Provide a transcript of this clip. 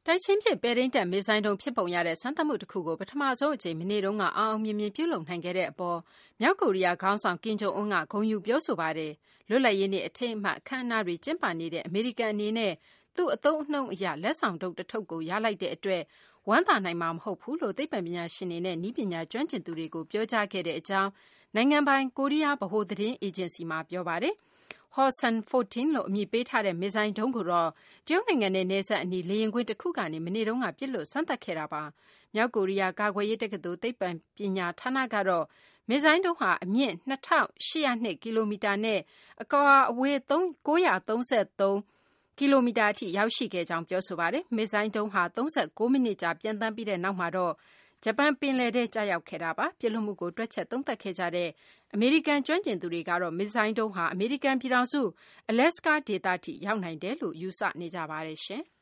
တိုက်ချင်းဖြစ်ပဲရင်းတက်မစ်ဇိုင်းတုံးဖြစ်ပုံရတဲ့စမ်းသပ်မှုတစ်ခုကိုပထမဆုံးအကြိမ်မနေ့တုန်းကအောင်မြင်မြင်ပြုလုပ်နိုင်ခဲ့တဲ့အပေါ်မြောက်ကိုရီးယားခေါင်းဆောင်ကင်ဂျုံအွန်းကဂုဏ်ယူပြောဆိုပါတယ်လွတ်လပ်ရေးနေ့အထိမ်းအမှတ်အခမ်းအနားတွေကျင်းပနေတဲ့အမေရိကန်အနေနဲ့သူ့အသုံးအနှုန်းအရလက်ဆောင်တုပ်တစ်ထုပ်ကိုရလိုက်တဲ့အတွက်ဝမ်းသာနိုင်မှာမဟုတ်ဘူးလို့သိပ္ပံပညာရှင်တွေနဲ့နည်းပညာကျွမ်းကျင်သူတွေကိုပြောကြားခဲ့တဲ့အကြောင်းနိုင်ငံပိုင်ကိုရီးယားဗဟိုသတင်းအေဂျင်စီမှပြောပါတယ်Hwasong 14လို့အမည်ပေးထားတဲ့မစ်ဇိုင်းဒုံးကိုတော့တရုတ်နိုင်ငံနဲ့နယ်စပ်အနီးလေယာဉ်ကွင်းတစ်ခုကနေမနေ့တုန်းကပစ်လွှတ်စမ်းသပ်ခဲ့တာပါ။မြောက်ကိုရီးယားကာကွယ်ရေးတက္ကသိုလ်သိပ္ပံပညာဌာနကတော့မစ်ဇိုင်းဒုံးဟာအမြင့်2802ကီလိုမီတာနဲ့အကွာအဝေး933ကီလိုမီတာအထိရောက်ရှိခဲ့ကြောင်းပြောဆိုပါတယ်။မစ်ဇိုင်းဒုံးဟာ39မိနစ်ကြာပျံသန်းပြီးတဲ့နောက်မှာတော့ဂျပန်ပင်လယ်ထဲကျရောက်ခဲ့တာပါ။ပြစ်လွှတ်မှုကိုတွက်ချက်သုံးသပ်ခဲ့ကြတဲ့အမေရိကန်ကျွမ်းကျင်သူတွေကတော့မစ်ဇိုင်းဒုံးဟာအမေရိကန်ပြည်ထောင်စု Alaska ဒေသထိရောက်နိုင်တယ်လို့ယူဆနေကြပါတယ်ရှင်။